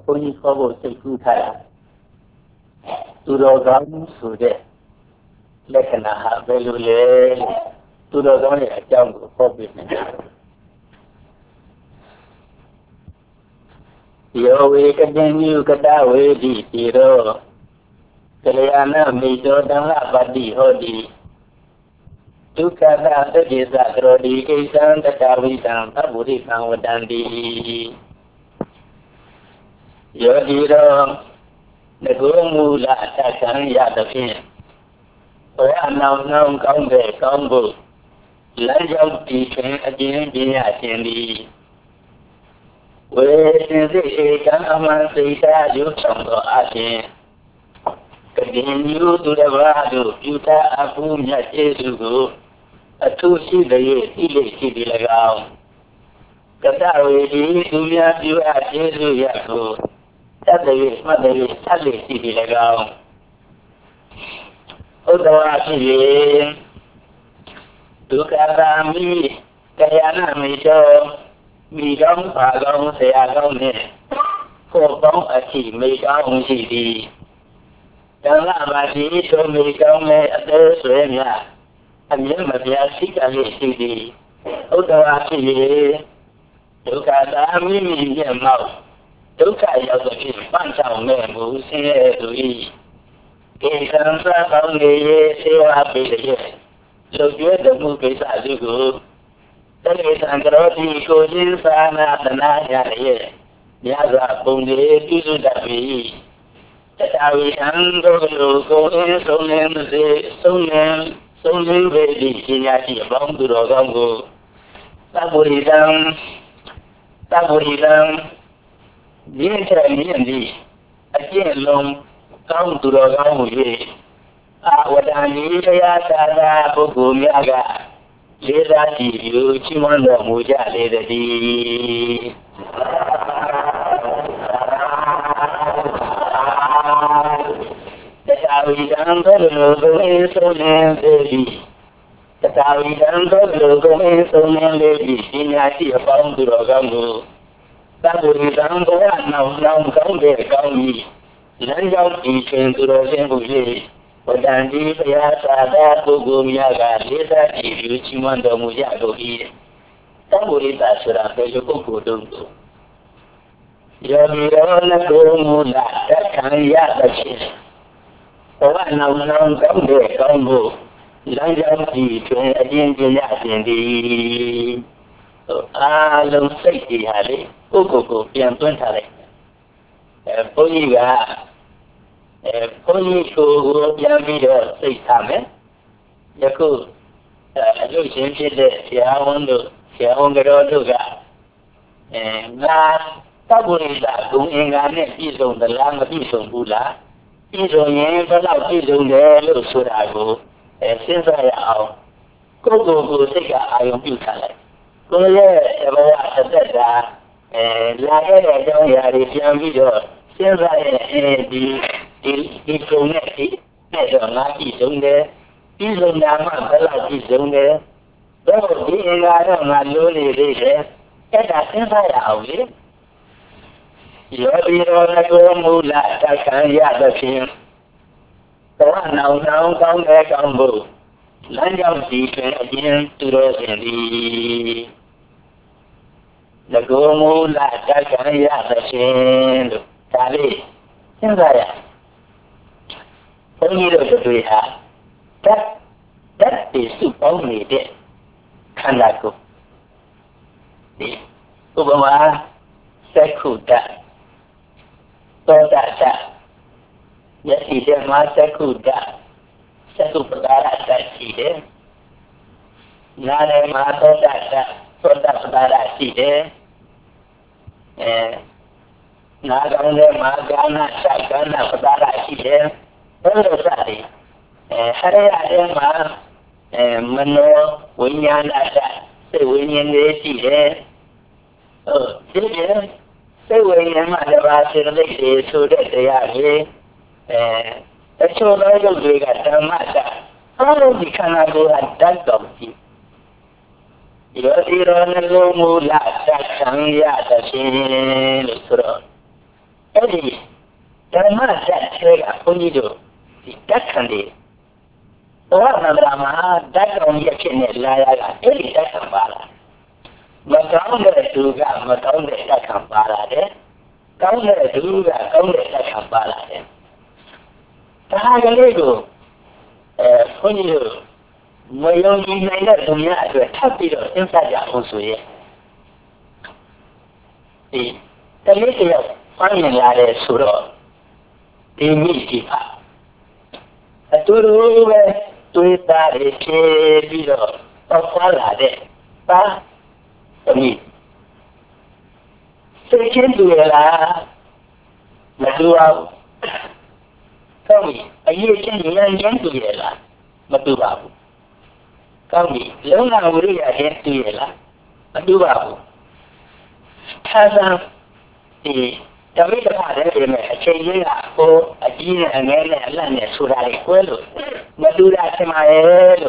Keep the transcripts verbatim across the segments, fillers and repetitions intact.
ဘုန်းကြီးခေါ်ဖို့စိတ်ကူးထားတာသူတော်ကောင်းဆိုတဲ့လက္ခဏာဟာဘယ်လိုလဲသူတော်ကောင်းရဲ့အကြောင်းကိုဟောပြမယ်ယောဝေကတဉ္ညုကတဝေတိတိရောကလျာဏမိတောတံလပတိဟောတိဒုက္ခတာသတိသကရောတိဣသံတတဝိတံသဗ္ဗုရိကံဝတ္တန္တိယောတိရောငကိုမူလတက္ကံရသဖြင့်ဘဝနောင်နောင်ကောင်းတဲ့ကောင်းဖို့လမ်းကြောင်းတည်ခြင်းအကျဉ်းပညာရှင်သည်ဝေရှင်စိဧကံအမှန်စိတ်ထားရုပ်ဆောင်သောအခြင်းကတိညုသူတစ်ပါးတို့ပြုထားအမှုမြတ်ကျေးဇူးကိုအထူးရှိတဲ့ဤလေရှိသည်၎င်းကတဝေဒီသူများပြုအပ်ကျေးဇူးရကိုတတ်တဲ့မှတ်တဲ့သတ်လေရှိသည်၎င်းဥဒ္ဒဝါဖြစ်၍ဒုက္ခတာမိကယနာမိတော်မိကောင်းပါကောင်းဆရာကောင်းနှင့်ကိုယ်ကောင်းအထိမိကောင်းရှိသည်တန်လာပါစီထိုမိကောင်းနဲ့အသေးဆွဲများအမြဲမပြတ်ရှိကလေးရှိသည်ဥဒ္ဒဝါဖြစ်၍ဒုက္ခတာမိမိရဲ့မောက်ဒုက္ခရောက်တဲ့ဖြစ်ပန်းဆောင်မဲ့မူဆင်းရဲသူ၏ကိစ္စံသာကောင်းနေရဲ့စေဝါပေးတဲ့လူကျွဲးမှုကိစ္စစုကိုတတိသံကရောတိကိုချင်းသာနာတနာရရဲ့မြတ်စွာဘုံတွေပြုစုတတ်ပြီတတဝိအံတို့လိုကိုအင်းဆုံးနေမစေဆုံးနေဆုံးနေပေသည့်ရှင်ညာရှိအပေါင်းသူတော်ကောင်းကိုသဗ္ဗုရိတံသဗ္ဗုရိတံဒီထက်မြင့်ပြီးအကျင့်လုံးကောင်းသူတော်ကောင်းကို၍အာဝတ္တန်ဤတရားသာသာပုဂ္ဂိုလ်များကလေးစားကြည့်ယူချီးမွမ်းတော်မူကြလေတည်းတတဝိတံသောလူကိုအင်းဆုံးနေပေသည်တတဝိတံသောလူကိုအင်းဆုံးနေလေသည်ပညာရှိအပေါင်းသူတော်ကောင်းကိုသဗ္ဗဝိတံဘဝနောင်နောင်ကောင်းတဲ့ကောင်းကြီးလမ်းကြောင်းတည်ခြင်းသူတော်ရှင်ကို၍ဝတ္တန်ဒီဘုရားသာသာပုဂ္ဂိုလ်များကလေးစားကြည့်ယူချီးမွမ်းတော်မူကြကုန်၏သဗ္ဗဝိတဆိုတာဘယ်လိုပုဂ္ဂိုလ်တုံးကိုယောဂီရောနကိုမူလတက္ကံရသဖြင့်ဘဝနောင်နောင်ကောင်းတဲ့ကောင်းဖို့လမ်းကြောင်းတည်ခြင်းအကျဉ်းပညာရှင်သည်အားလုံးစိတ်ကြီးဟာလေပုဂ္ဂိုလ်ကိုပြန်သွင်းထားလိုက်အဲဘုန်းကြီးကအဲဘုန်းကြီးကိုပြန်ပြီးတော့စိတ်ထားမယ်ယခုအလို့ရှင်ဖြစ်တဲ့ဆရာဝန်တို့ဆရာဝန်တော်တို့ကအဲငါသဗ္ဗုရိတဂုဏ်အင်္ဂါနဲ့ပြည့်စုံသလားမပြည့်စုံဘူးလားပြည့်စုံရင်ဘယ်လောက်ပြည့်စုံတယ်လို့ဆိုတာကိုအဲစဉ်းစားရအောင်ကိုယ်ကိုယ်ကိုစိတ်ကအာရုံပြုထားလိုက်ကိုယ်ရဲ့ဘဝအသက်တာအဲလာခဲ့တဲ့အကြောင်းအရာတွေပြန်ပြီးတော့စဉ်းစားရအဲဒီဒီဒီကုံနဲ့ဒီနဲ့တော့ငါပြည့်စုံတယ်ပြည့်စုံတာမှဘယ်လောက်ပြည့်စုံတယ်တော့ဒီအင်္ဂါတော့ငါလိုနေသေးတယ်အဲ့ဒါစဉ်းစားရအောင်လေယောဂီရောကိုမူလတက္ကံရသဖြင့်ဘဝနောင်နောင်ကောင်းတဲ့ကောင်းဖို့လမ်းကြောင်းတည်ခြင်းအခြင်းသူတော်ရှင်သည်ငကိုမူလတက္ကံရသဖြင့်လို့ဒါလေးစဉ်းစားရဘုန်းကြီးတို့တွေ့ဟာတတ်တတ်ဒီစုပေါင်းနေတဲ့ခန္ဓာကိုယ်ဒီဥပမာသက္ခုတသောတတယတိဓမ္မသက္ခုတသက္ခုပဒါရတရှိတယ်နာရမသောတတသောတပဒါရရှိတယ်အဲနာကောင်းတဲ့မာဂာနာစိုက်ကနာပဒါရရှိတယ်ဘယ်လိုစသည်အဲဟရရတဲ့မှာအဲမနောဝိညာဏတစိတ်ဝိညာဉ်တွေရှိတယ်ဟုတ်ဒီစိတ်ဝိညာဉ်မှာတပါးစေတသိက်တွေဆိုတဲ့တရားတွေအဲတချို့သောရုပ်တွေကဓမ္မတအားလုံးဒီခန္ဓာကိုယ်ဟာဓာတ်တော်ကြည့်ယောတိရောနလုံးမူလတက္ကံရသဖြင့်လို့ဆိုတော့ Eddie, the man that say only do that can be. Or Rama, that on your chin, Laya, Eddie, that can bala. But down there to Gam, but down there that can bala there. Down there to Gam, down there that can bala there. Tahagalego, only do. My own united to me at a happy inside your own way. The little finding like Suro, the meat. A two to it that is a below of Falade, but to me. Second to a Madua. Tell me, are you changing young to Yella? Madua. Tell me, Lona will against Yella. Madua. Has the the way the father a changing or a gene and then a land should I equal. But do that to my head.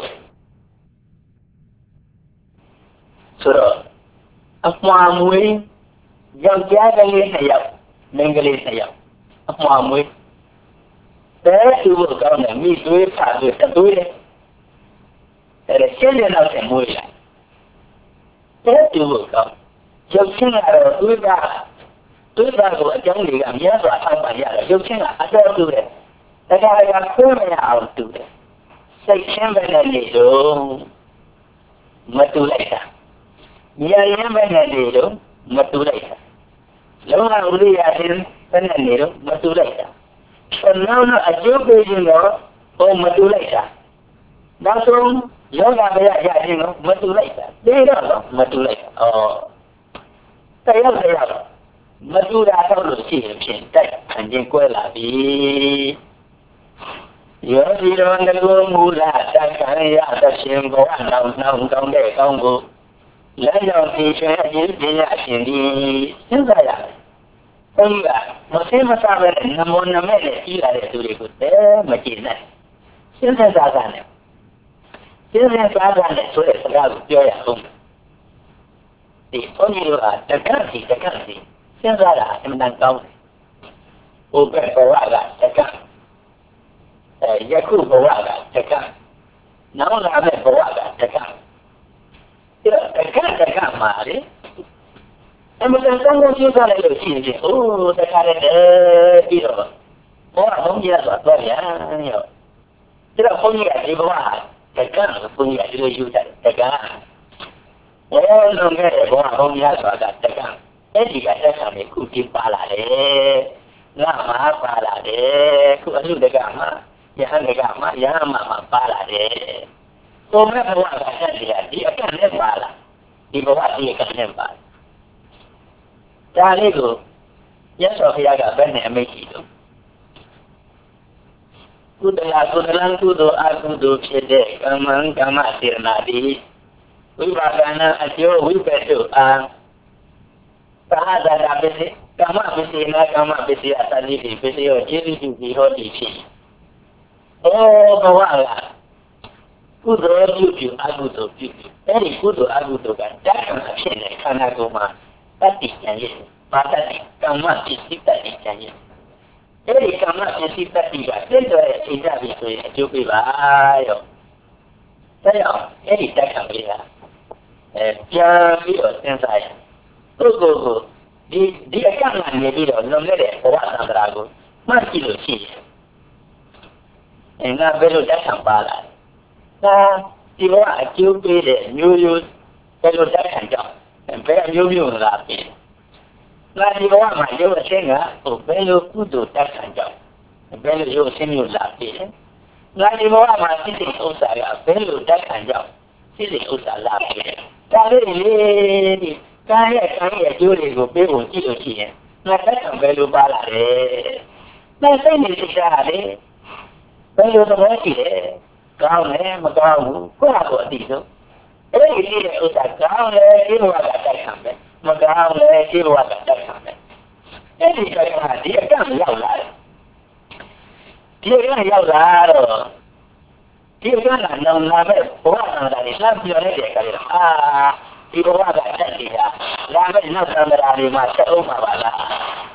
So, a farm way, young Jagging a yap, Bengalis a yap, a farm way. There you will come and meet with part with the doing. There is children of the way. There you will come. Dấu chân là tôi ra tôi ra của trong người cảm giác là không phải là dấu chân là ở tôi đấy, tại sao là không phải là tôi đấy, sai xem về này rồi mà tôi lại sao, nhà em về này rồi mà tôi lại sao, lúc nào đi ra thì về này rồi mà tôi lại sao, còn nếu nó ở chỗ bây giờ nó ôm mà tôi lại sao, đa số lúc nào bây giờ ra thì nó mà tôi lại sao, đấy đó mà tôi lại sao. Tại sao vậy? Mà dù đã theo luật chỉ hiện tại thành viên quay lại vì nhớ gì đó người luôn ngu là đang cái gì à ta xem có hành động nào không để không vụ lấy dòng thì sẽ diễn biến lại chuyện đi rất là là không cả một thế mà sao vậy năm môn năm ấy để chỉ là để tụi đi thế mà chỉ này xin thêm ra ra này xin thêm ra ra này số để ra được chơi à không thì có nhiều là tất cả gì tất cả gì xem ra là em đang công ô bé có lại là tất cả gia cụ có lại là tất cả nó là bé có lại là tất cả tất cả tất cả mà đấy em đang công công chúng ta lại được gì gì ô tất cả đấy đi rồi có không gì là tốt nhá nhiều tức là không gì thì có là tất cả không gì thì được tất cả oh, no me voy a poner a atacar. Es que ataca me cuti para de la ma para de cu alu de gama ya de gama ya mama para de como me voy a hacer dia dia kan ne para di bawah dia kan ne para jadi tu ya so ya ga ben ne me ki tu ku de la ku de lan ku do a ku do phit de kamang kama sirna di Wibagana ajo wibedo ang tahada da besi kama besi na kama besi asali di besi o jiri di ho di chi oh bawala kudo yuju agudo yuju eri kudo agudo kan dakan apsene kana goma tati nyanyi patati kama sisi tati nyanyi eri kama sisi tati ga tendo e sida biso e joki ba yo saya eri dakan bilaပြန်ပြီးတော့စဉ်းစားရပုဂ္ဂိုလ်ကိုဒီဒီအကန့်အငယ်ပြီးတော့လွန်ခဲ့တဲ့ဘဝသံဃာကိုမှတ်ကြည့်လို့ရှိတယ်။အဲငါဘယ်လိုတက်ခံပါလား။ဒါဒီဘဝအကျိုးပေးတဲ့မျိုးရိုးဘယ်လိုတက်ခံကြောင်းဘယ်အမျိုးမျိုးလာပြီ။ငါဒီဘဝမှာရုပ်အချင်းကဟိုဘယ်လိုကုသိုလ်တက်ခံကြောင်းဘယ်လိုရုပ်အချင်းမျိုးလာပြီ။ငါဒီဘဝမှာစိတ်ဥစ္စာကဘယ်လိုတက်ခံကြောင်းစိတ်ဥစ္စာလာပြီ။ဒါလေးလေကားရဲ့ကားရဲ့အကျိုးတွေကိုပေးဖို့ကြည့်လို့ရှိရင်ငါတက်ခံဘယ်လိုပါလာလဲ။မစိတ်နေစိတ်ထားလေဘယ်လိုသဘောရှိလဲ။ကောင်းတယ်မကောင်းဘူးကိုယ့်ဟာကိုယ်အတိဆုံးအဲ့ဒီလေးတဲ့ဥစ္စာကောင်းတယ်ဒီဘဝကတက်ခံပဲမကောင်းတယ်ဒီဘဝကတက်ခံပဲအဲ့ဒီကဒီအကန့်ရောက်လာတယ်ဒီအကန့်ရောက်လာတော့ဒီကနေ့နောင်လာမဲ့ဘဝအန္တရာယ်လှမ်းပြောနေတဲ့အခါကျတော့အာဒီဘဝကတက်နေတာလာမဲ့နောက်သံဃာတွေမှာဆက်အောင်ပါပါလား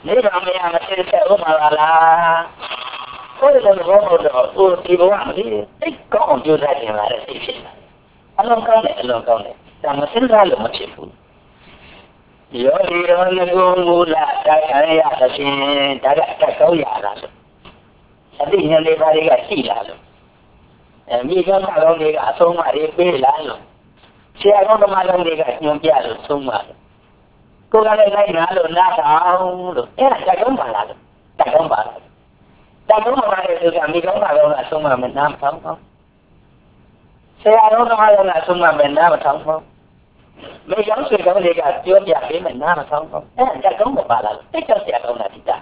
နေပါမရမသိတဲ့ဥမာလားကိုယ်လည်းဘောတော့ကိုယ်ဒီဘဝမှာတိတ်ကောင်းကြိုးစားနေလာတဲ့စိတ်ဖြစ်လာအလုံးကောင်းတယ်အလုံးကောင်းတယ်ဒါမစင်စားလို့မဖြစ်ဘူးယောဂီရောငကုမူလတိုက်ခံရသဖြင့်ဒါကအတက်ကောင်းရတာလို့အတိညာလေးပါးတွေကရှိလာလို့အဲမိကောင်းကောင်းတွေကအဆုံးအမတွေပေးလာလို့ဆရာကောင်းသမားကောင်းတွေကညွှန်ပြလို့ဆုံးပါလို့ကိုယ်ကလည်းလိုက်နာလို့နားထောင်လို့အဲ့ဒါတက်ကောင်းပါလားလို့တက်ကောင်းပါလားတက်ကောင်းပါလေဆိုကမိကောင်းကောင်းကအဆုံးအမနားမထောင်ပါဆရာကောင်းသမားကောင်းကအဆုံးအမနားမထောင်ပါမေကောင်းဆွေကောင်းတွေကပြောပြပေးမယ်နားမထောင်ပါအဲ့ဒါတက်ကောင်းပါလားတိတ်ကြောက်ဆရာကောင်းတာဒီတာ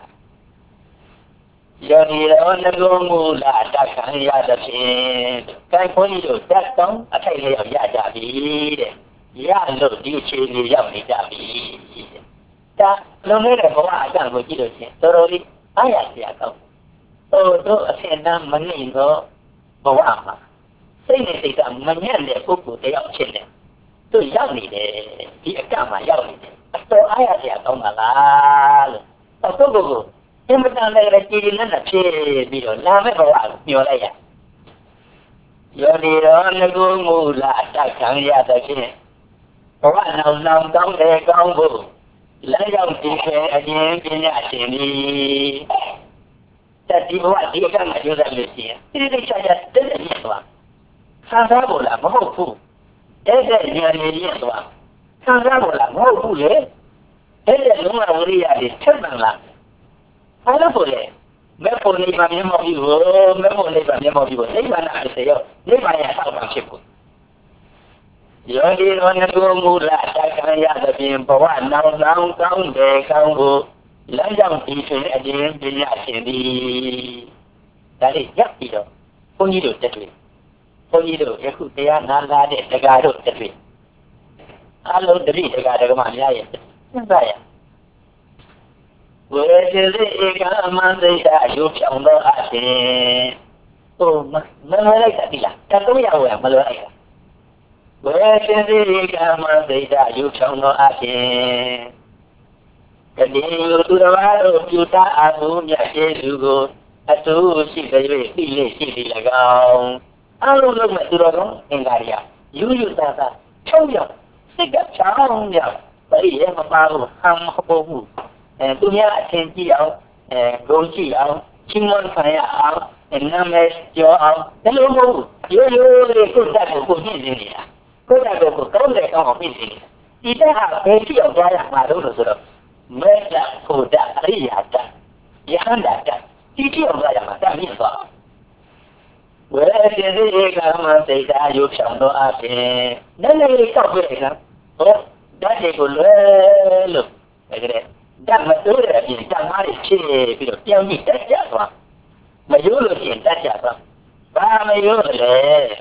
ယောဂီရောငကုမူလတက်ခံရသဖြင့်ကိုယ်ခွန်ကြီးတို့တက်ကောင်းအထိုက်လေးရောက်ရကြပြီတဲ့ရလို့ဒီအခြေအနေရောက်နေကြပြီတဲ့ဒါလုံးနေတဲ့ဘဝအကန့်ကိုကြည့်လို့ချင်းတော်တော်လေးအားရစရာကောင်းတို့တို့အဆင်တန်းမနေတော့ဘဝမှာစိတ်နဲ့စိတ်ကမညံ့တဲ့ပုဂ္ဂိုလ်တယောက်ဖြစ်နေတို့ရောက်နေတယ်ဒီအကန့်မှာရောက်နေတယ်အတော်အားရစရာကောင်းပါလားလို့တော့ပုဂ္ဂိုလ်ကိုအင်မတန်လည်းကြည်ကြည်နက်နက်ဖြစ်ပြီးတော့လာမဲ့ဘဝကိုမျှော်လိုက်ရယောဂီရောငကုမူလတိုက်ခံရတဲ့ဖြင့်ဘဝနောင်နောင်ကောင်းတယ်ကောင်းဖို့လည်းရောက်ဒီခေအရင်ပညာရှင်သည်တတိဘဝဒီအကမှာကျိုးစားလို့ရှိရင်ဒီလိုချာချာတက်တက်ရသွားဆန်းစားဖို့လားမဟုတ်ဘူးတဲ့တဲ့ဉာဏ်ရည်သွားဆန်းစားဖို့လားမဟုတ်ဘူးလေတဲ့တဲ့လုံးဝဝိရိယတွေထက်မှန်လားအဲ့လိုဆိုရင်မေဖို့နိဗ္ဗာန်မျက်မှောက်ပြီးကိုမေဖို့နိဗ္ဗာန်မျက်မှောက်ပြီးကိုနိဗ္ဗာန်အစေရောနိဗ္ဗာန်ရဲ့အောက်မှာဖြစ်ဖို့ယောဂီရောငကုမူလတိုက်ခံရသဖြင့်ဘဝနောင်နောင်ကောင်းတယ်ကောင်းဖို့လမ်းကြောင်းဒီဆိုရင်အရင်ပညာရှင်သည်ဒါလေးရပ်ပြီးတော့ဘုန်းကြီးတို့တက်တွေ့ဘုန်းကြီးတို့ယခုတရားနာလာတဲ့တရားတို့တက်တွေ့အလုံးတတိတရားဓမ္မများရဲ့စဉ်းစားရဝေစေဧကမန္တိတာရုပ်ဖြောင်းသောအရှင်ဟိုမမလိုက်တာဒီလားတတော့ရဝယ်မလွယ်လိုက်တာဝေစေဧကမန္တိတာရုပ်ဖြောင်းသောအရှင်ကတိယသူတော်ဘာတို့ပြုတာအမှုမြတ်ကျေစုကိုအတူရှိတဲ့၍သိလေရှိသည်၎င်းအလုံးလုံးမဲ့သူတော်ကောင်းအင်္ဂါရိယယူယူသားသားချုံရောက်စိတ်ကချောင်းရောက်ဘယ်ရဲမပါဘူးဟမ်မဟုတ်ဘူးအဲသူများအထင်ကြည့်အောင်အဲဂုဏ်ကြည့်အောင်ချင်းမွန်ခံရအောင်နာမည်ကျော်အောင်ဒီလိုမဟုတ်ရိုးရိုးလေးကိုယ်တက်ကိုကိုမြင့်နေနေတာကိုယ်တက်ကိုကိုကောင်းတယ်ကောင်းအောင်မြင့်နေနေတာဒီတက်ဟာဘယ်ကြည့်အောင်သွားရမှာလို့ဆိုတော့မေတ္တာကိုတအရိယာတယဟန္တာတဒီကြည့်အောင်သွားရမှာတမြင့်သွားဝေစေဧကမစိတ်သာရုပ်ဖြောင်းသောအပြင်လည်းလည်းတောက်ပြလိုက်တာဟောဓာတ်တွေကိုလွယ်လို့ဒါကြတဲ့ဓာတ်မတိုးတဲ့အပြင်ဓာတ်မားတွေဖြစ်ပြီးတော့ပြောင်းပြီးတက်ကြသွားမရိုးလို့ရှိရင်တက်ကြသွားဘာမရိုးလဲ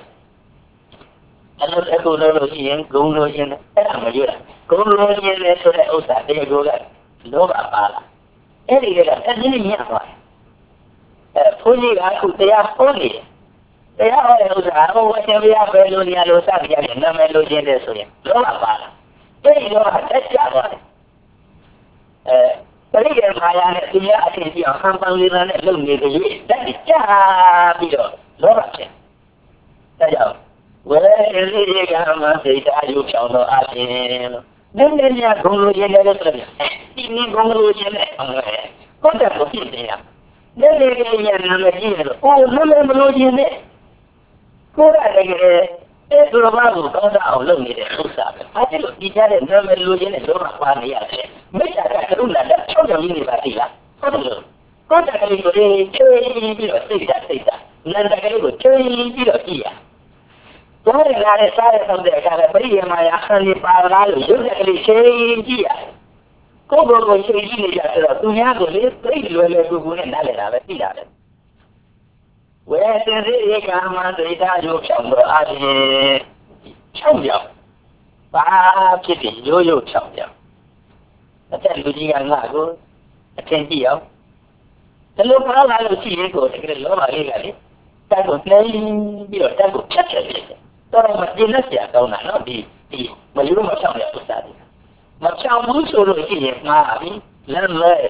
အဲ့လိုအခုလို့ရှိရင်ဂုံလို့ရှိရင်အဲ့ဒါမရိုးတာဂုံလို့ရှိရင်လည်းဆိုတဲ့ဥစ္စာတရားကိုကလောဘပါလားအဲ့ဒီကအဲ့ဒီမြတ်သွားအဲဘုန်းကြီးကအခုတရားဟောနေတယ်တရားဟောတဲ့ဥစ္စာဟိုဝရှင်ပြပဲလို့နေရာလို့စပြရတယ်နာမည်လို့ခြင်းတဲ့ဆိုရင်လောဘပါလားအဲ့ဒီလောဘတက်ကြသွားတယ်အဲပရိယေမာယာနဲ့သူများအထင်ကြီးအောင်ဟန်ပန်လေးနဲ့လုံနေကြ၍တက်ကြပြီးတော့လောဘဖြစ်ဒါကြောင့်ဝေရိယေကမစိတ်ဓာတ်ရုပ်ဖြောင်းသောအပြင်လို့နည်းနည်းများဂုဏ်လိုခြင်းလည်းဆိုတယ်ဒီနည်းဂုဏ်လိုခြင်းလည်းဟုတ်တယ်ကိုဖြစ်နေရနည်းနည်းလေးများနာမည်ကြီးလို့အိုးနည်းနည်းမလိုခြင်းနဲ့ကိုယ်ကလည်းအဲ့ဒီလိုဘာကိုကောင်းစားအောင်လုပ်နေတဲ့ဥစ္စာပဲအဲဒီလိုဒီကြတဲ့နာမည်လိုခြင်းနဲ့တော့ပါနေရတယ်မေတ္တာကကရုဏာနဲ့ချောင်းချောင်းလေးနေပါသေးလားဟုတ်တယ်လို့ကိုယ်တကလေးကိုချွေးပြီးတော့စိတ်ဓာတ်စိတ်ဓာတ်နန္ဒကလေးကိုချွေးပြီးတော့ကြည့်ရတော့ရလာတဲ့စားရဆောင်တဲ့အခါပရိယေမာယာအခန်းလေးပါလာလို့ရုပ်ကလေးချွေးကြည့်ရကိုယ်ဘုံကိုချွေးကြည့်နေကြဆိုတော့သူများကိုလေပြိတ်လွယ်လွယ်ကူကူနဲ့နားလည်တာပဲသိတာပဲဝေစေဧကမစိတ်ဓာတ်ရုပ်ဖြောင်းသောအပြင်ဖြောင်းပြောင်းဘာဖြစ်ဖြစ်ရိုးရိုးဖြောင်းပြောင်းအသက်လူကြီးကငါ့ကိုအထင်ကြည့်အောင်ဒီလိုပါလာလို့ရှိရင်ကိုတကယ်လောဘလေးကလေတက်ကိုနှိမ့်ပြီးတော့တက်ကိုဖြတ်ဖြတ်ဖြစ်တယ်တော်တော်မတင်လက်စရာကောင်းတာနော်ဒီဒီမယူမဖြောင်းရဥစ္စာတွေမဖြောင်းဘူးဆိုလို့ရှိရင်ငါပြီလမ်းလဲပြီ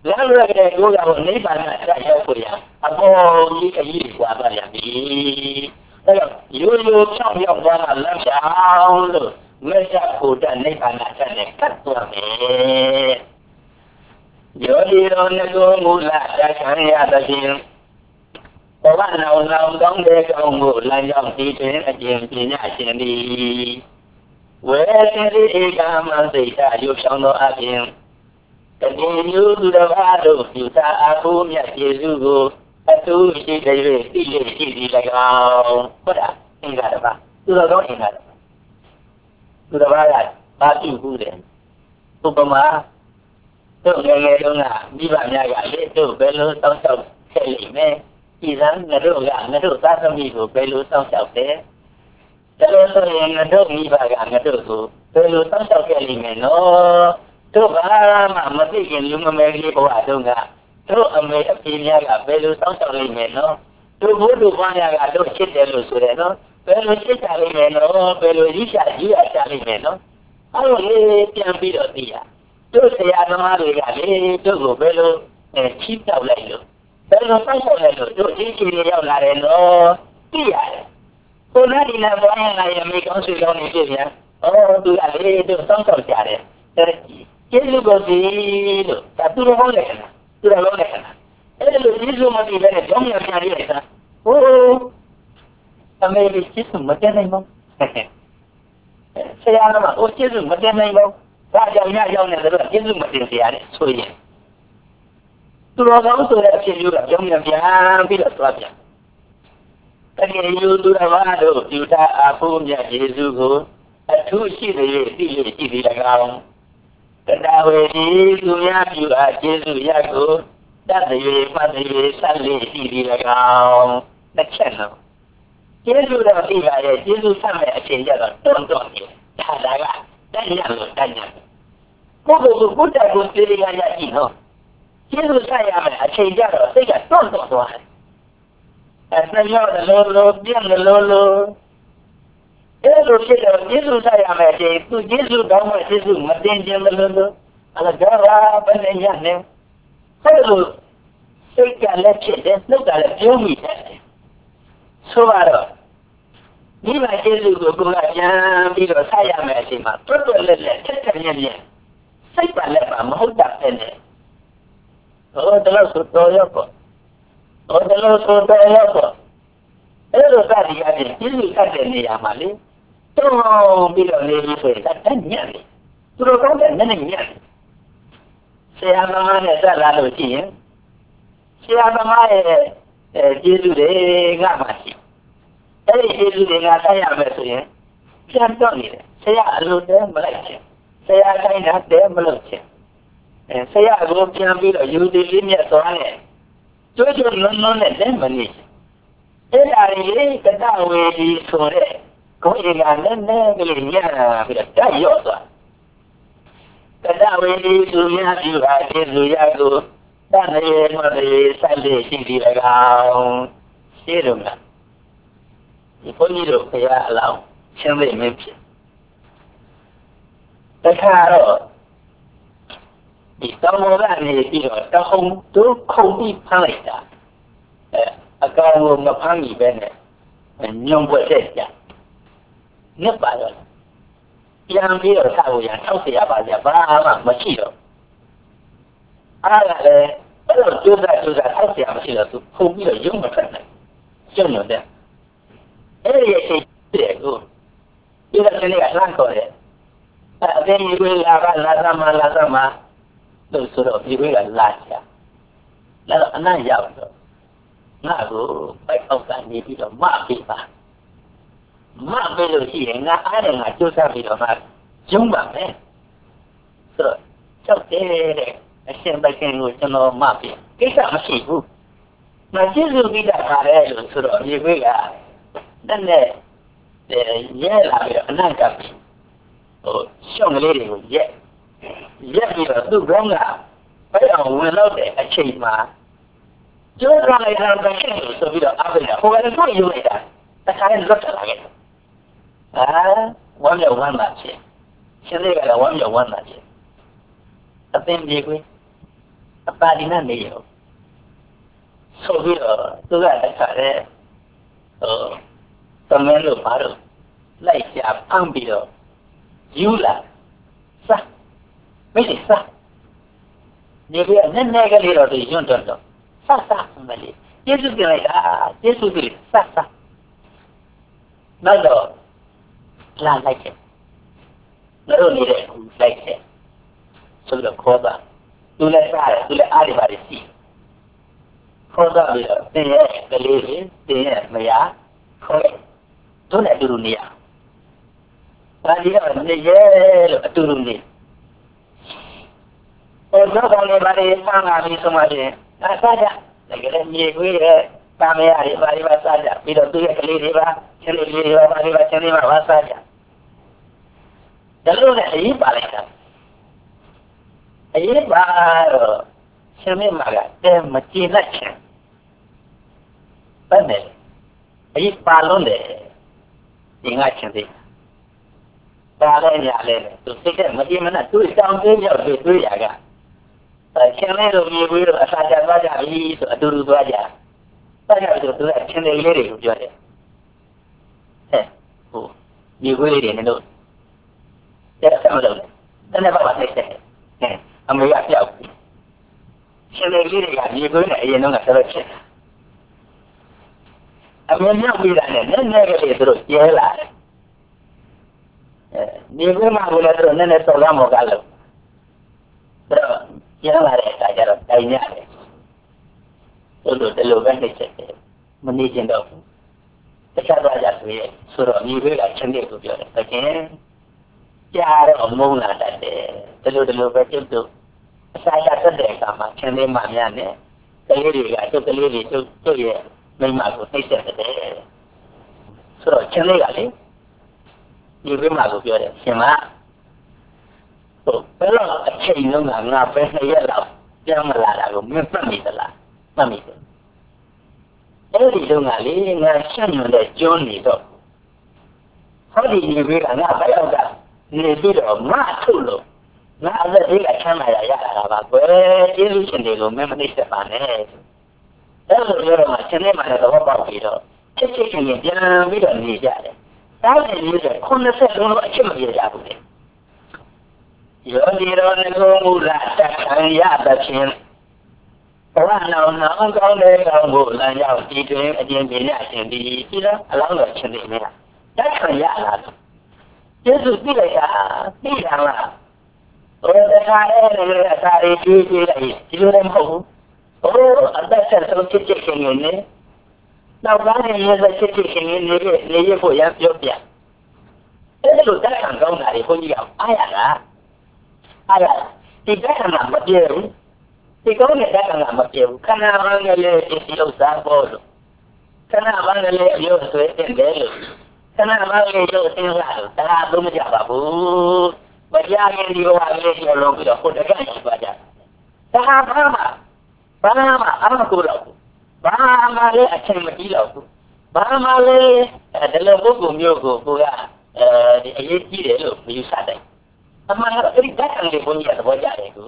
lမ်းလွယ်တဲ့ကိုယ်ကနိဗ္ဗာန်အတက်ရောက်ကိုရအပေါ်ကြီးအကြီးกว่าပါရပြီအဲ့တော့ရိုးရိုးဖြောင်းရောက်သွားတာလမ်းပြောင်းလို့မေတ္တာကိုယ်တနိဗ္ဗာန်အတက်နဲ့ကတ်သွားမယ်ယောဒီရောငကုမူလတခံရသဖြင့်ဘဝနောင်နောင်ကောင်းတဲ့ကောင်းမှုလမ်းကြောင်းတည်တဲ့အကျင့်ပညာရှင်သည်ဝေတိဧကမစိတ်ဓာတ်ရုပ်ဆောင်သောအပြင်တည်ယူသူတစ်ပါးတို့ပြုတာအဖို့မြတ်ယေရှုကိုအထူးရှိတဲ့၍သိရရှိသည်၎င်းဟုတ်လားအင်္ဂါတစ်ပါးသူတော်ကောင်းအင်္ဂါတစ်ပါးသူတစ်ပါးကဘာပြုဘူးလဲဥပမာတို့ငယ်ငယ်တုန်းကမိဘများကလေတို့ဘယ်လိုတောင်းလျှောက်ခဲ့လိမ့်မယ်ဒီစမ်းငါတို့ကငါတို့သားသမီးကိုဘယ်လိုတောင်းလျှောက်တယ်ဒါလို့ဆိုရင်ငါတို့မိဘကငါတို့ကိုဘယ်လိုတောင်းလျှောက်ခဲ့လိမ့်မယ်နော်တို့ဘာမှမသိခင်လူမမယ်လေးဘဝတုန်းကတို့အမေအဖေများကဘယ်လိုတောင်းလျှောက်လိမ့်မယ်နော်တို့ဘုဒ္ဓဘာသာကတို့ချစ်တယ်လို့ဆိုတယ်နော်ဘယ်လိုချစ်ကြလိမ့်မယ်နော်ဘယ်လိုရည်ချရည်ရကြလိမ့်မယ်နော်အဲ့လိုလေးပြန်ပြီးတော့သိရတို့ဆရာသမားတွေကလေတို့ကိုဘယ်လိုချီးတောက်လိုက်လို့ဘယ်လိုတောက်လိုက်လို့တို့ဒီကြီးရောက်လာတယ်နော်သိရတယ်ကိုယ်နဲ့ဒီနဲ့ဘာရင်လာရင်မိကောင်းဆွေကောင်းနေပြပြန်အော်သူကလေတို့တောင်းတောက်ကြတယ်ကျေးဇူးကိုဒီလို့ဒါသူတော်ကောင်းတယ်ခဏသူတော်ကောင်းတယ်ခဏအဲ့လိုကျေးဇူးမပြီးလည်းကြောင်းရပြန်ရတာဟိုအမေကြီးကျေးဇူးမတင်နိုင်ဘူးဆရာကဟိုကျေးဇူးမတင်နိုင်ဘူးဒါကြောင့်ညရောက်နေတယ်တော့ကျေးဇူးမတင်ဆရာနဲ့ဆိုရင်သူတော်ကောင်းဆိုတဲ့အဖြစ်မျိုးကကြောင်းရပြန်ပြီးတော့သွားပြန်တကယ်ယူသူတော်ဘာတို့ပြုတာအဖို့မြတ်ယေရှုကိုအထူးရှိတဲ့သိရရှိသည်၎င်းတတဝေဒီသူများပြုအားကျေးဇူးရကိုတတ်၍မှတ်၍ဆက်လေးရှိသည်၎င်းတစ်ချက်တော့ကျေးဇူးတော်သိပါရဲ့ကျေးဇူးဆက်မဲ့အချိန်ကျတော့တွန့်တွန့်နေဒါဒါကတတ်ရလို့တတ်ရကိုယ့်ကိုယ်ကိုယ်တက်ကိုပြေးရရကြည့်နော်ကျေးဇူးဆက်ရမယ်အချိန်ကျတော့စိတ်ကတွန့်တွန့်သွားတယ်အဲနှမျိုးလိုလိုပြင်းလိုလိုအဲ့လိုဖြစ်တော့ကျေးဇူးဆက်ရမယ်အချိန်သူကျေးဇူးတောင်းမဲ့ကျေးဇူးမတင်ခြင်းမလို့လို့အဲ့ဒါတော့ဘယ်နဲ့ရနေအဲ့လိုစိတ်ကလည်းဖြစ်တယ်နှုတ်ကလည်းပြုံးမိတယ်ဆိုတော့ဒီမှာကျေးဇူးကိုကိုယ်ကပြန်ပြီးတော့ဆက်ရမယ်အချိန်မှာတွတ်တွတ်လက်လက်ထက်ထက်မြက်မြက်စိတ်ပါလက်ပါမဟုတ်တာတဲ့နဲ့ဟောတလို့ဆိုတော့ရောပေါ့ဟောတလို့ဆိုတော့ရောပေါ့အဲ့လိုစသည်အပြင်ကျေးဇူးဆက်တဲ့နေရာမှာလေတုံးပြီးတော့နေပြီးဆိုရင်တတ်ညက်တယ်သူတို့ကောင်းတဲ့နည်းနည်းညက်တယ်ဆရာသမားနဲ့ဆက်လာလို့ရှိရင်ဆရာသမားရဲ့အဲကျေးဇူးတွေကမှရှိအဲ့ဒီကျေးဇူးတွေကဆက်ရမယ်ဆိုရင်ပြန်တော့နေတယ်ဆရာအလိုတည်းမလိုက်ချင်ဆရာတိုင်းတာတည်းမလုပ်ချင်အဲဆရာကိုပြန်ပြီးတော့ယူတည်လေးမြတ်သွားတယ်ကျွတ်ကျွတ်နုံနုံနဲ့လည်းမနေအဲ့ဒါကြီးကတဝေဒီဆိုတဲ့ကိုယ်ကလည်းနည်းနည်းလေးညံ့ပြီးတော့တက်ရော့သွားကတဝေဒီသူများပြုတာကျေးဇူးရကိုတတ်ရေမရေဆက်လေးရှိပြီး၎င်းရှင်းလို့လားဒီဘုန်းကြီးတို့ခရအလောင်းရှင်းသိမဖြစ်တခါတော့ဒီတောင်ပေါ်ကနေပြီးတော့တဟုန်တို့ခုန်ပြီးဖမ်းလိုက်တာအဲအကောင်ကိုမဖမ်းမိပဲနဲ့ညုံပွက်တဲ့ကြညက်ပါတော့ပြန်ပြီးတော့ဆောက်ရထောက်เสียပါကြဘာမှမရှိတော့အားလည်းအဲ့လိုကျိုးစားကျိုးစားထောက်เสียမရှိတော့သူခုန်ပြီးတော့ရုံမထွက်နိုင်ကျုံလို့တဲ့အဲ့ဒီအချိန်တည်းကိုဒီကနေ့ကလှမ်းခေါ်တယ်အတင်းကြီးကလာကလာသမားလာသမားလို့ဆိုတော့ဒီကလာချာแล้วအနံ့ရောက်တော့ငါ့ကိုပိုက်ပေါက်ကနေပြီးတော့မပေးပါမပေးလို့ရှိရင်ငါအားနဲ့ငါကြိုးစားပြီးတော့ငါကျုံးပါမယ်ဆိုတော့ကြောက်တယ်တဲ့အရှင်ဘခင်ကိုကျွန်တော်မပေးကိစ္စမရှိဘူးမကျေစုပြီးတာပါတယ်လို့ဆိုတော့ဒီကကတက်နဲ့ရဲလာပြီးတော့အနံ့ကပ်ပြီးဟိုရှောင်းကလေးတွေကိုရက်ရက်ပြီးတော့သူ့ကောင်းကပဲအောင်ဝင်တော့တဲ့အချိန်မှာကျိုးလာလိုက်တာပဲဆိုပြီးတော့အားပေးတာဟိုကလည်းတွေ့ယူလိုက်တာတခါလည်းလွတ်လာခဲ့အာဝမ်းမြောက်ဝမ်းသာခြင်းရှင်လေးကလည်းဝမ်းမြောက်ဝမ်းသာခြင်းအသင်ပြေကွင်းအပါဒီနာနေရောဆိုပြီးတော့သူကတခါလေဟိုသမင်းလို့ဘာလို့လိုက်ကြဖမ်းပြီးတော့ယူလာစားမိတ်စားနေပြီးနည်းနည်းကလေးတော့ညွန့်တော့တော့စားစားမလေးကျေးဇူးတင်လိုက်တာကျေးဇူးတင်စားစားနောက်တော့လာလိုက်တယ်လို့နေတဲ့လိုက်တယ်ဆိုတော့ခေါ်တာသူလည်းစားတယ်သူလည်းအားရပါတယ်စီခေါ်တာပြီးတော့တင်းရဲ့ကလေးလေးတင်းရဲ့မယားခေါ်တယ်သူနဲ့အတူတူနေရဘာဒီတော့နေရဲလို့အတူတူနေဟိုတော့ကောင်းနေပါလေဆန်းလာပြီးဆိုမှချင်းအစားကြတကယ်မြေခွေးရဲ့တာမရတွေဘာတွေပါစားကြပြီးတော့သူရဲ့ကလေးတွေပါချင်းလေးတွေပါဘာတွေပါချင်းလေးပါပါစားကြဒါလို့လည်းအရေးပါလိုက်တာအရေးပါတော့ရှင်မကတဲမကြည့်လိုက်ချင်ဘယ်နဲ့အရေးပါလို့လေဒီငါချင်းသေးပါလဲရလဲသူစိတ်ကမကြည့်မနဲ့သူတောင်းသေးရောက်တွေ့တွေ့ရကရှင်လေးတို့မြေခွေးတို့အစာကြသွားကြပြီဆိုအတူတူသွားကြသွားကြဆိုသူကချင်းလေးလေးတွေကိုပြောတယ်ဟဲ့ဟိုမြေခွေးလေးတွေနဲ့တို့တဲ့ဆက်မလုပ်နဲ့တနေ့ပါပါနေတယ်ဟဲ့အမေကပြောက်ရှင်လေးလေးတွေကမြေခွေးနဲ့အရင်တော့ကဆက်လို့ဖြစ်အမေမြောက်ပြီးတာနဲ့နည်းနည်းကလေးသူတို့ကျဲလာတယ်မြေခွေးမှလည်းသူတို့နည်းနည်းစော်ကားမော်ကားလို့သူတို့ကျဲလာတဲ့အခါကျတော့တိုင်ရတယ်သူတို့တလူပဲနေချက်တယ်မနေကျင်တော့ဘူးတခြားသွားကြဆိုရင်ဆိုတော့မြေခွေးကချင်းလေးကိုပြောတယ်တကယ်ကြားတော့မုန်းလာတတ်တယ်တလူတလူပဲကျုပ်တို့အစာရတတ်တဲ့အခါမှာချင်းလေးမှများနဲ့ကလေးတွေကကျုပ်ကလေးတွေကျုပ်ကျုပ်ရဲ့မိမကိုနှိမ့်ဆက်တယ်ဆိုတော့ချင်းလေးကလေဒီဘက်မှာကိုပြောတယ်ရှင်မဟုတ်ဘယ်တော့အချိန်လုံးကငါပဲနှစ်ရက်လောက်ပြန်မလာတာကိုမင်းမှတ်မိသလားမှတ်မိတယ်အဲ့ဒီလုံးကလေငါရှင်းနေတဲ့ကျွန်းနေတော့ဟောဒီဒီဘက်ကငါဘယ်တော့ကနေပြီးတော့ငါထုတ်လို့ငါအသက်ကြီးကချမ်းသာရရတာပါကွယ်ကျေးဇူးရှင်တွေကိုမင်းမနှိမ့်ဆက်ပါနဲ့အဲ့လိုပြောတော့မှရှင်နေမှလည်းတော့ပေါက်ပြီးတော့ချစ်ချစ်ချင်းပြန်ပြီးတော့နေကြတယ်ဒါနဲ့နေတယ်ခုနှစ်ဆက်လုံးအချစ်မပြေကြဘူးလေယောနီရောနေကုန်မူလာတခံရတဲ့ချင်းဘဝနောင်နောင်ကောင်းတဲ့ကောင်းကိုလမ်းရောက်ဒီတွင်အကျဉ်းပြရခြင်းဒီဒီလားအလောင်းတော်ချင်းနေနေတာတက်ခံရလားကျေးဇူးပြုလိုက်တာပြီးတာလားဘယ်တရားလဲလဲအစာရီကြီးကြီးလိုက်ဒီလိုလည်းမဟုတ်ဘူးဟိုအသက်ဆက်ဆုံးချစ်ချစ်ခင်ခင်နေနောက်ပိုင်းရေးစချစ်ချစ်ခင်နေနေနေရဖို့ရပြောပြအဲ့လိုတက်ခံကောင်းတာတွေဘုန်းကြီးကအားရတာအားရဒီတက်ခံမှာမပြေဘူးဒီကောင်းတဲ့တက်ခံကမပြေဘူးခဏမှန်းကလေးဒီလိုစားဖို့လို့ခဏမှန်းကလေးအယုတ်ဆွဲတင်တယ်လို့ခဏမှန်းကလေးရုပ်သင်းလာလို့ဒါတော့မကြပါဘူးမကြရင်ဒီဘဝလေးကျော်လုံးပြီးတော့ဟိုတကယ်ရှိပါကြဒါဘာမှဘာမှအမကူတော့ဘာမှလည်းအချိန်မကြီးတော့ဘူးဘာမှလည်းဒီလိုပုဂ္ဂိုလ်မျိုးကိုကိုကအဲဒီအရေးကြီးတယ်လို့မယူဆတယ်အမှန်ကတော့အဲ့ဒီတက်ခံလေးဘုန်းကြီးကသဘောကျတယ်ကို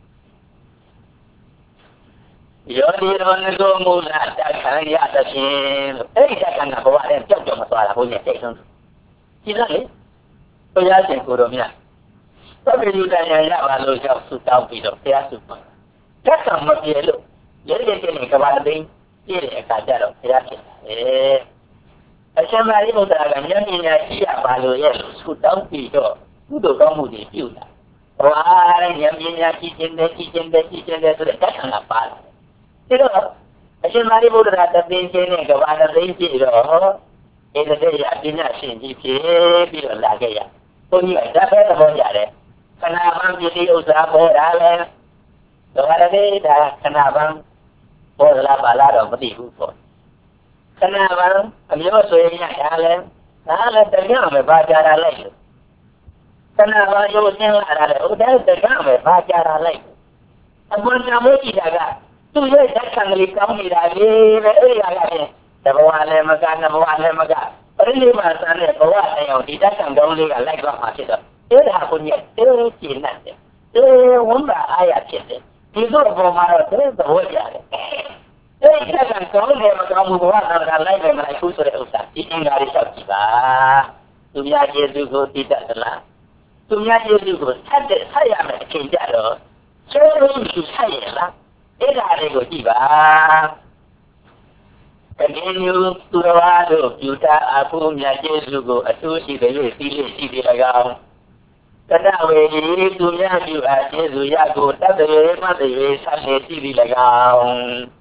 ယောဒီရောနေကုန်မူလာတက်ခံရတဲ့ချင်းလို့အဲ့ဒီတက်ခံကဘဝနဲ့ကြောက်ကြောက်မသွားတာဘုန်းကြီးတိတ်ဆုံးကြည့်လားလေဘုရားရှင်ကိုတော်မြတ်သဗ္ဗညုတဉာဏ်ရပါလို့ကြောက်ဆုတောင်းပြီးတော့ဘုရားဆုပါတက်ခံမပြေလို့ရဲရဲချင်းကဘာသိင်းပြည့်တဲ့အခါကျတော့ဘုရားရှင်အဲအရှင်သာရိပုတ္တရာကဉာဏ်ပညာရှိရပါလို့ရဲ့ဆုတောင်းပြီးတော့ကုသိုလ်ကောင်းမှုတွေပြုတာဘာလဲဉာဏ်ပညာရှိခြင်းနဲ့ရှိခြင်းနဲ့ရှိခြင်းနဲ့ဆိုတဲ့တက်ခံကပါလာဒီတော့အရှင်သာရိပုတ္တရာတပင်းချင်းနဲ့ကဘာသိင်းပြည့်တော့ဧကတေယပညာရှင်ကြီးဖြစ်ပြီးတော့လာခဲ့ရဘုန်းကြီးကဓာတ်ပဲသဘောကြတယ်ခဏမှပြည့်တဲ့ဥစ္စာပေါ်တာလဲတော့ရတဲ့ဒါခဏမှပေါ်လာပါလာတော့မသိဘူးပေါ့ခဏမှအမျိုးဆွေရရလဲဒါလည်းတရားမယ်ဘာကြတာလိုက်လို့ခဏမှရုပ်ရှင်းလာတယ်ဥဒ္ဒေတရားမယ်ဘာကြတာလိုက်အမှန်တမ်းကြည့်တာကသူ့ရဲ့ဓာတ်ခံကလေးကောင်းနေတာလေပဲအဲ့ဒါကလည်းတဘဝလည်းမကနဘဝလည်းမကပရိနိဗ္ဗာန်စံတဲ့ဘဝတရားဒီဓာတ်ခံကောင်းလေးကလိုက်သွားမှာဖြစ်တော့အဲ့ဒါကိုညတေးကျင်တတ်တယ်တေးဝမ်းသာအားရဖြစ်တယ်ဒီလိုပေါ်မှာတော့တဲ့သဘောကျတယ်အဲ့ဒီကကောင်းတယ်မကောင်းဘူးဘဝနာကလိုက်ပဲမလိုက်ဘူးဆိုတဲ့ဥစ္စာဒီအင်္ဂါတွေလျှောက်ကြည့်ပါသူများကျေးဇူးကိုသိတတ်သလားသူများကျေးဇူးကိုဆက်တဲ့ဆက်ရမယ်အချိန်ကြတော့ကျိုးလို့သူဆက်ရလားအဲ့ဒါတွေကိုကြည့်ပါတကယ်လို့သူတော်ဘာတို့ပြုတာအဖို့မြတ်ကျေးဇူးကိုအထူးရှိတဲ့၍သိလို့ရှိတယ်၎င်းတတဝေဒီသူများပြုအားကျေးဇူးရကိုတတ်တယ်မှတ်တယ်ဆက်နေရှိသည်၎င်း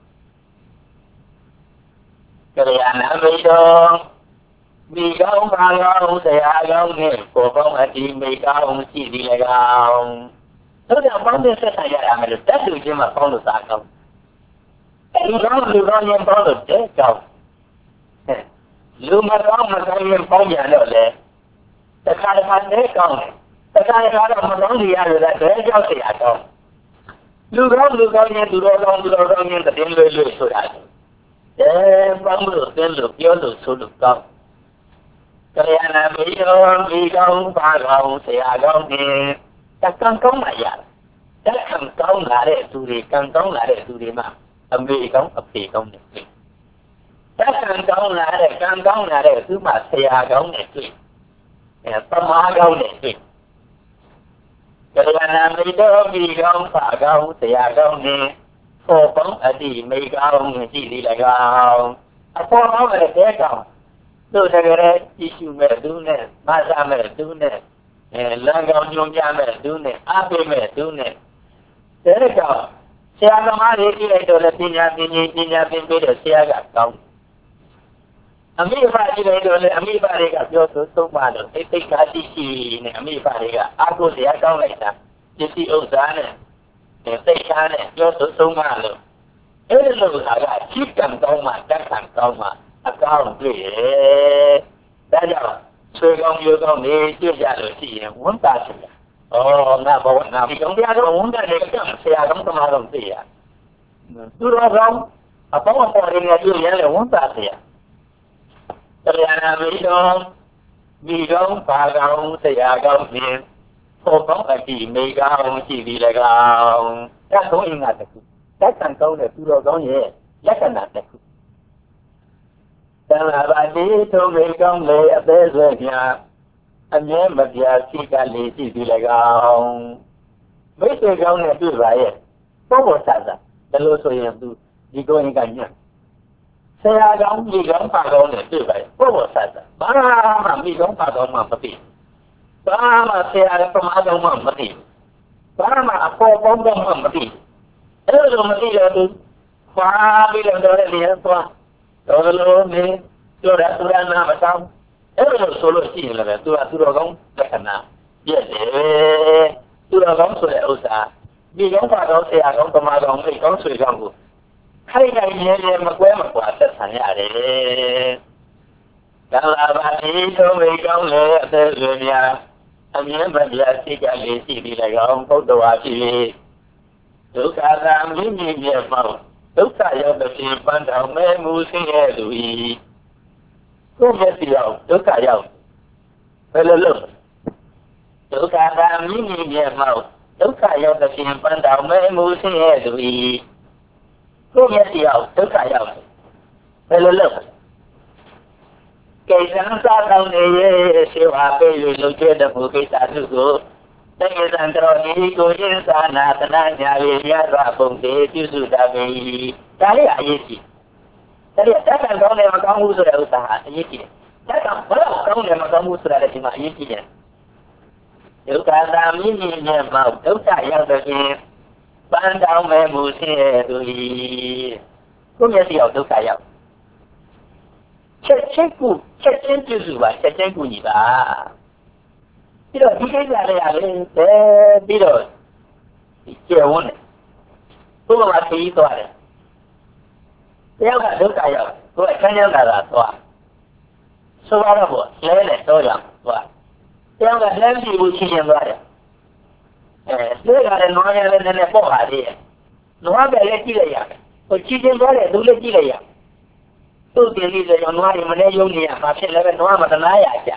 ကလျာဏမိတ်တော်မိကောင်းပါကောင်းတရားကောင်းနဲ့ကိုယ်ကောင်းအတိမိကောင်းရှိသည်၎င်းတို့ကြောင့်ပေါင်းတဲ့ဆက်ဆံရရမယ်လို့တတ်သူချင်းမှပေါင်းလို့သာကောင်းလူကောင်းလူကောင်းရင်ပေါင်းလို့တဲ့ကောင်းလူမကောင်းမကောင်းရင်ပေါင်းပြန်တော့လေတခါတခါနဲ့ကောင်းတယ်တခါတခါတော့မကောင်းစီရလို့လည်းတဲ့ကြောက်เสียကောင်းလူကောင်းလူကောင်းရင်သူတော်ကောင်းသူတော်ကောင်းရင်တည်လွယ်လွယ်ဆိုတာအဲပေါင်းလို့တဲ့လို့ပြောလို့ဆိုလို့ကောင်းကလျာဏမိတ်တော်မိကောင်းပါကောင်းဆရာကောင်းနေတကံကောင်းမှရတယ်တကံကောင်းလာတဲ့သူတွေကံကောင်းလာတဲ့သူတွေမှာအမေကောင်းအဖေကောင်းနဲ့တွေ့တကံကောင်းလာတဲ့ကံကောင်းလာတဲ့သူမှဆရာကောင်းနဲ့တွေ့အဲပမာကောင်းနဲ့တွေ့ကလျာဏမိတ်တော်မိကောင်းပါကောင်းဆရာကောင်းနေပေါ်ပေါင်းအတိမိကောင်းရှိသည်၎င်းအပေါ်ပေါင်းတဲ့တဲကောင်းတို့တကယ်ကြည့်ရှုမဲ့သူနဲ့မဆာမဲ့သူနဲ့အဲလမ်းကောင်းညွှန်ပြမဲ့သူနဲ့အားပေးမဲ့သူနဲ့တဲကောင်းဆရာသမားတွေကြည့်လိုက်တော့လည်းပညာပညာပညာပင်ပေးတဲ့ဆရာကကောင်းအမိဘကြည့်လိုက်တော့လည်းအမိဘတွေကပြောဆိုသုံးပါလို့သိသိကားရှိရှိနဲ့အမိဘတွေကအားကိုးဆရာကောင်းလိုက်တာပစ္စည်းဥစ္စာနဲ့သိချာနဲ့ပြောဆိုသုံးပါလို့အဲ့ဒီလိုဟာကချစ်ကံကောင်းမှတတ်ကံကောင်းမှအကောင်းတွေ့ရဲ့ဒါကြောင့်ဆွေကောင်းမျိုးကောင်းနေတွေ့ကြလို့ရှိရင်ဝန်တာရှိတယ်။ဩငါဘဝငါဒီကောင်းတရားတော့ဝန်တာလည်းကဆရာကောင်းသမားတော့သိရ။သူတော်ကောင်းအပေါင်းအပေါ်ရင်းနဲ့တွေ့ရင်လည်းဝန်တာရှိရ။တရားနာမိတော်မိကောင်းပါကောင်းဆရာကောင်းနေပေါ်ကောင်းအတိမိကောင်းရှိပြီ၎င်း။တတ်ဆုံးအင်္ဂါတစ်ခုတတ်ဆံကောင်းတဲ့သူတော်ကောင်းရဲ့လက္ခဏာတစ်ခုသံဃာပါတိထုံးမေကောင်းလေအသေးဆွဲများအမြဲမပြာရှိကလေးရှိပြီ၎င်းမိတ်ဆွေကောင်းနဲ့တွေ့ပါရဲ့ပေါ်ပေါ်ဆာဆာဒါလို့ဆိုရင်သူဒီကိုရင်ကညံ့ဆရာကောင်းမိကောင်းပါကောင်းနဲ့တွေ့ပါရဲ့ပေါ်ပေါ်ဆာဆာဘာမှမိကောင်းပါကောင်းမှမသိဘာမှဆရာပမာကောင်းမှမသိဘာမှအပေါ်ပေါင်းကောင်းမှမသိအဲ့လိုမသိတော့သူခွာပြီးတော့လည်းနေသွားတော်လို့နေပြောတာသူရနာမဆောင်အဲ့လိုဆိုလို့ရှိရင်လည်းသူကသူတော်ကောင်းလက္ခဏာပြည့်တယ်သူတော်ကောင်းဆိုတဲ့ဥစ္စာဒီကောင်းပါတော့ဆရာကောင်းပမာကောင်းမိကောင်းဆွေကောင်းကိုခိုင်ခိုင်ရဲရဲမကွဲမကွာသက်ဆံရတယ်ကံလာပါတိထုံးမိကောင်းလေအသက်ဆွေများအမြဲမပြတ်စိတ်ကလေးရှိပြီး၎င်းဘုဒ္ဓဝါဖြစ်ပြီးဒုက္ခသာမိမိမြေပေါ့ဒုက္ခရောက်တဲ့ပြင်ပန်းတော်မဲမူဆင်းရဲသူဤကိုယ်မျက်စိရောက်ဒုက္ခရောက်ဘယ်လိုလုပ်ဒုက္ခသာမိမိမြေပေါ့ဒုက္ခရောက်တဲ့ပြင်ပန်းတော်မဲမူဆင်းရဲသူဤကိုယ်မျက်စိရောက်ဒုက္ခရောက်ဘယ်လိုလုပ်ကိစ္စံသာတောင်းနေရဲ့ဆေဝါပေးလို့လုပ်ကျတဲ့ဘုကိစ္စသူကိုတကယ်တမ်းတော့ဒီကိုရင်းသာနာတနာညာရေရရပုံတေပြုစုတာပဲဒါလေးအရေးကြီးတယ်ဒါလေးတက်ကန်ကောင်းတယ်မကောင်းဘူးဆိုတဲ့ဥစ္စာအရေးကြီးတယ်တက်ကန်ဘယ်တော့ကောင်းတယ်မကောင်းဘူးဆိုတာလည်းဒီမှာအရေးကြီးတယ်ဒုက္ခသာမိမိနဲ့မောက်ဒုက္ခရောက်တဲ့ပြင်ပန်းတောင်းမဲ့မူဆင်းရဲသူဤကိုမျက်စိရောက်ဒုက္ခရောက်ချက်ချင်းကူချက်ချင်းပြုစုပါချက်ချင်းကူညီပါပြီးတော့ဒီကိစ္စလေးရတယ်ပြီးတော့ကျေဝန်းတယ်ဘုရားခရီးသွားတယ်တယောက်ကဒုက္ခရောက်ကိုယ်အခန်းရောက်လာတာသွားဆိုတော့ဘောလဲနဲ့တော့ရောက်သွားတယောက်ကလမ်းကြည့်ဘူးချင်းချင်းသွားတယ်အဲလေကလည်းနွားရလည်းနည်းနည်းပေါ့ပါသေးတယ်နွားပဲလည်းကြည့်လိုက်ရတယ်ဟိုချင်းချင်းသွားတယ်သူလည်းကြည့်လိုက်ရသူ့တင်လေးဆိုတော့နွားရင်မလဲယုံနေရမှာဖြစ်လည်းပဲနွားမတနာရကြ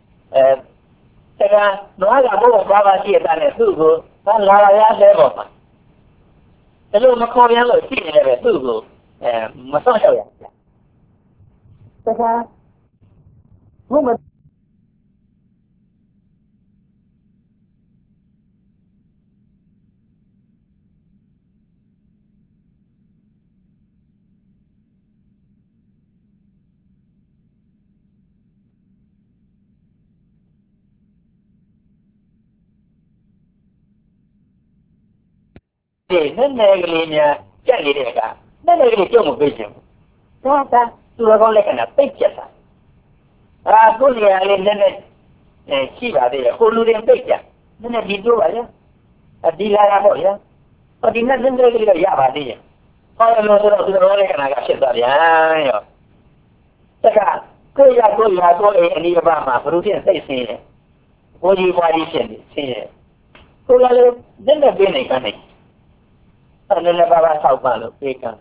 အဲတကနွားကဘုရားဘာသာရှိတဲ့နဲ့သူ့ကိုဘာလာရရဲပေါ့မှာ这路么靠边路进来呗，走走，哎，没上小呀。这个我们对那那个里面建立这个，那那个里就没背景，是吧？主要讲那个呢背景啥？啊，过年里那那，哎，七八的，后路的背景，那那地主吧呀，啊，地拉拉包呀，啊，地那那那个个哑巴的，好像说到这个那个那个写的bien哟，这个各家各家各的那个办法，不如现在新的，我就发的新的新的，后来了，真的变那个那。那那爸爸操办了，别干。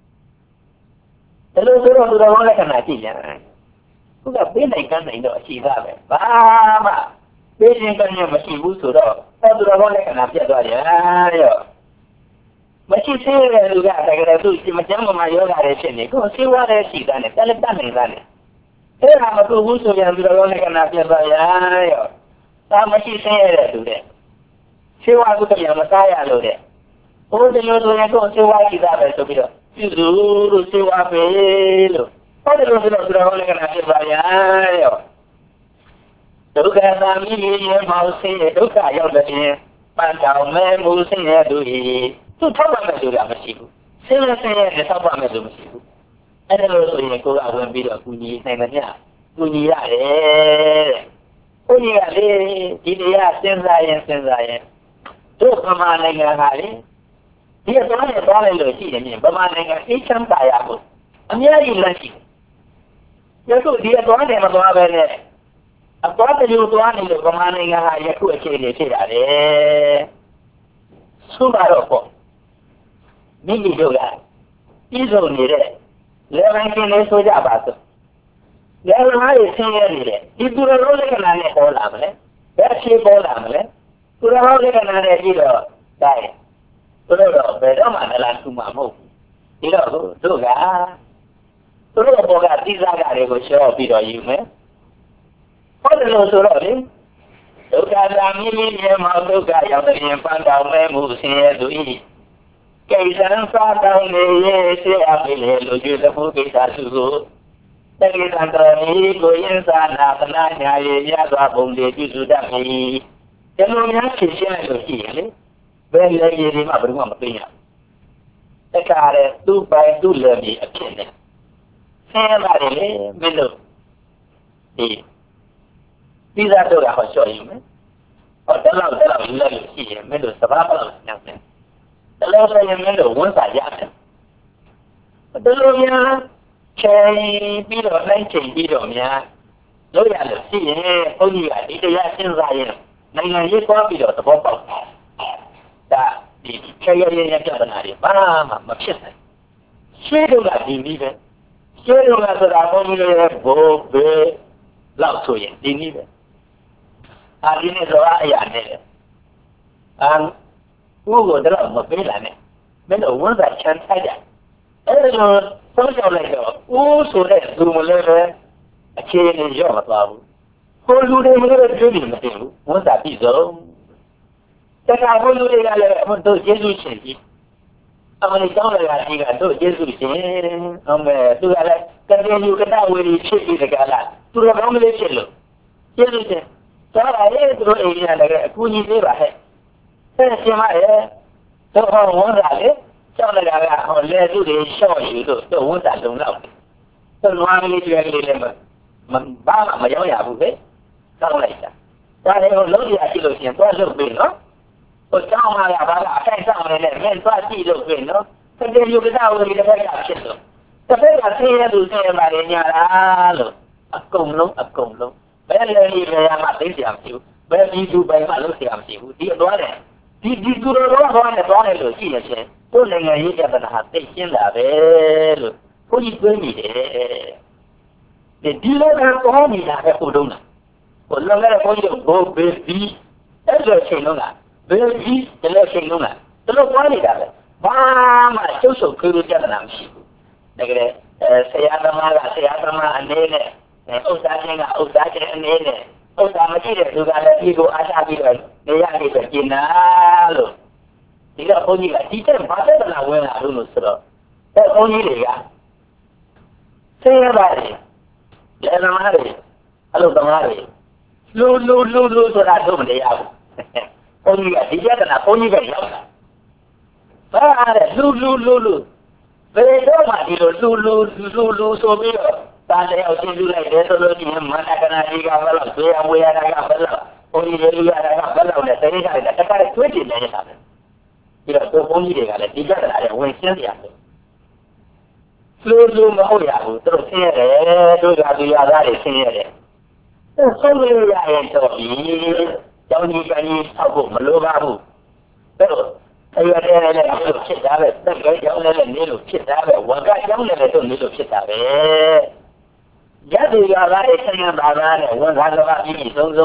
这路走路走我来看哪几样？不过别那个那个其他的，爸妈，别人跟你们欺负走到，到走到我来看哪别多点哟。没去谁来路个那个都是么讲嘛有个的事呢，可是我的习惯呢，但是办没办呢？这他们都无所谓，走到我来看哪别多点哟。他们去谁来路的？谁话不怎么样嘛？啥样路的？我这有时候讲说话其他的说不了，就是路说话废了。我这路知道知道我那个哪些玩意儿哟？都看咱们也毛线，都看要的钱，半条没毛线也都一，就他们没就两个媳妇，现在现在是他们没什么媳妇。那这个所以国家文比较顾你那个啥，顾你呀嘞，顾你呀嘞，今天呀现在呀现在呀，都他妈那个啥嘞？ဒီတော့လည်းသွားလိုက်လို့ရှိတယ်မြင်ဗမာနိုင်ငံအေးချမ်းသာရဖို့အများကြီးလက်ရှိရခုဒီတော့လည်းမသွားပဲနဲ့အသွားတလူသွားနေလို့ဗမာနိုင်ငံဟာယခုအခြေအနေဖြစ်ရတယ်ဆိုတော့ပေါ့မိမိတို့ကပြည်စုံနေတဲ့လေဝိုင်းကင်းလေးဆိုကြပါစို့လေဝိုင်းရဲ့ဆင်းရဲနေတဲ့ဒီသူတော်လုံးလက္ခဏာနဲ့ပေါ်လာမလဲဘယ်အခြေပေါ်လာမလဲသူတော်လုံးလက္ခဏာနဲ့ပြီးတော့တိုင်းတို့တော့ဘယ်တော့မှလည်းသူမှမဟုတ်ဘူးဒီတော့တို့ကတို့ဘောကတိစားကတွေကိုရှော့ပြီးတော့ယူမယ်ဟုတ်တယ်လို့ဆိုတော့လေဒုက္ခသာမိမိရဲ့မောဒုက္ခရောက်ရင်ပန်းတော်မဲမှုဆင်းရဲသူဤကိစ္စံစားတောင်းနေရဲ့ရှေ့အပ်လေလူကြီးတစ်ခုကိစ္စစုကိုတက္ကိသံတော်ဤကိုရင်းစားနာသနာညာရဲ့ရသွားပုံတွေပြုစုတတ်ပြီဒီလိုများဖြစ်ရှင်းလို့ရှိရင်လေဘယ်လေကြီးဒီမှာဘယ်မှမသိရတခါလေသူ့ပိုင်သူ့လေကြီးအဖြစ်နဲ့ဆင်းရဲတယ်လေမင်းတို့ဒီဒီသားတို့ကဟောရှော့ယူမယ်ဟောတလောက်တလောက်ယူလိုက်လို့ရှိရင်မင်းတို့စဘာလောက်ညောင်းတယ်တလောက်လည်းမင်းတို့ဝန်စားရတယ်တလို့များချိန်ပြီးတော့နိုင်ချိန်ပြီးတော့များလို့ရလို့ရှိရင်ဘုန်းကြီးကဒီတရားစဉ်းစားရင်နိုင်ငံရေးသွားပြီးတော့သဘောပေါက်ဒါဒီခေရရရပြဿနာတွေဘာမှမဖြစ်နိုင်ရှင်းတော့ကဒီနည်းပဲရှင်းတော့ကဆိုတာဘုန်းကြီးရဲ့ဘိုးဘေးလောက်ဆိုရင်ဒီနည်းပဲအာဒီနေ့တော့အရာနဲ့အာဦးကိုတော့မပေးလာနဲ့မင်းတို့ဝန်စားချမ်းထိုက်တယ်အဲ့ဒါလို့ဆုံးရှုံးလိုက်တော့ဦးဆိုတဲ့သူမလဲပဲအခြေအနေရော့မသွားဘူးကိုလူတွေမလို့တွေ့နေမသိဘူးဝန်စားပြီးဆုံးတခါဘုလူတွေကလည်းအမတို့ယေရှုရှင်ကြီးအမလေးကောင်းလာကြီးကတို့ယေရှုရှင်အမေသူကလည်းကတိယူကတဝေရီဖြစ်ပြီးတကလားသူကကောင်းကလေးဖြစ်လို့ယေရှုရှင်သွားပါလေသူတို့အိမ်ကြီးလည်းအကူကြီးသေးပါဟဲ့ဆက်ရှင်မရဲ့တော့ဝန်စားလေကျောင်းလည်းကဟောလဲသူတွေရှော့ယူလို့တော့ဝန်စားလုံလောက်တော့နွားလေးတွေကလေးလည်းမဘာမှမရောက်ရဘူးပဲတောင်းလိုက်တာဒါလည်းဟိုလုံးရရှိလို့ရှင်သွားလုပ်ပြီနော်ဟိုကျောင်းမှာကဘာကအထိုက်ဆောင်နေလဲမင်းသွားကြည့်လို့ပြီနော်တကယ်ယူကတဝေဒီတစ်ဖက်ကဖြစ်လို့တစ်ဖက်ကဆင်းရဲသူဆင်းရဲပါလေညာလားလို့အကုန်လုံးအကုန်လုံးဘယ်လေကြီးလည်းမှသိကြမရှိဘူးဘယ်ဒီသူပိုင်မှလုပ်ကြမရှိဘူးဒီတော့တယ်ဒီဒီသူတော်တော့သွားနေသွားနေလို့ရှိရချင်းကိုယ်နိုင်ငံရေးပြဿနာဟာသိရှင်းတာပဲလို့ကိုကြီးတွေးနေတယ်ဒီလိုကတော့နေတာပဲဟိုတုန်းကဟိုလောကရဲ့ကိုကြီးတို့ဘိုးဘေးဒီအဲ့လိုချိန်လုံးကဘယ်ဒီဒီလိုချိန်လုံးကတို့သွားနေတာပဲဘာမှကျုပ်ဆိုခွေးလို့ပြဿနာမရှိဘူးတကယ်ဆရာသမားကဆရာသမားအနေနဲ့ဥစ္စာချင်းကဥစ္စာချင်းအနေနဲ့ဥစ္စာမရှိတဲ့သူကလည်းဒီကိုအားထားပြီးတော့နေရနေပဲကျင်နာလို့ဒီတော့ဘုန်းကြီးကဒီတဲ့ဘာသက်နာဝင်လာလို့ဆိုတော့အဲဘုန်းကြီးတွေကဆင်းရဲပါတယ်လေသမားတွေအလုပ်သမားတွေလူလူလူလူဆိုတာတော့မနေရဘူးဘုန်းကြီးကဒီပြဿနာဘုန်းကြီးပဲရောက်တာဘာလဲလူလူလူလူဘယ်တော့မှဒီလိုလူလူလူလူဆိုပြီးတော့တန်တဲ့အောင်ကြည့်လိုက်တယ်ဆိုလို့ဒီမန္တကနာကြီးကဘယ်လောက်ဆွေးအမွေရတာကဘယ်လောက်ဘုန်းကြီးတွေလူရတာကဘယ်လောက်လဲတတိယကတခါတည်းတွေးကြည့်နေနေတာပဲပြီးတော့သူဘုန်းကြီးတွေကလည်းဒီပြဿနာတွေဝင်ရှင်းပြရတယ်လူလူမဟုတ်ရဘူးသူတို့ဆင်းရဲတယ်တို့ကလူရသားတွေဆင်းရဲတယ်သူဆုံးလို့ရရင်တော့ဒီကျောင်းကြီးကကြီးဆောက်ဖို့မလိုပါဘူးဒါတော့အဲ့ရတဲ့လည်းလို့ဖြစ်တာပဲတက်ကဲကျောင်းလည်းနေလို့ဖြစ်တာပဲဝကကျောင်းလည်းတို့နေလို့ဖြစ်တာပဲရတဲ့ရသားတွေဆင်းရဲပါလားနဲ့ဝန်ခံတော့ပြီးဆုံး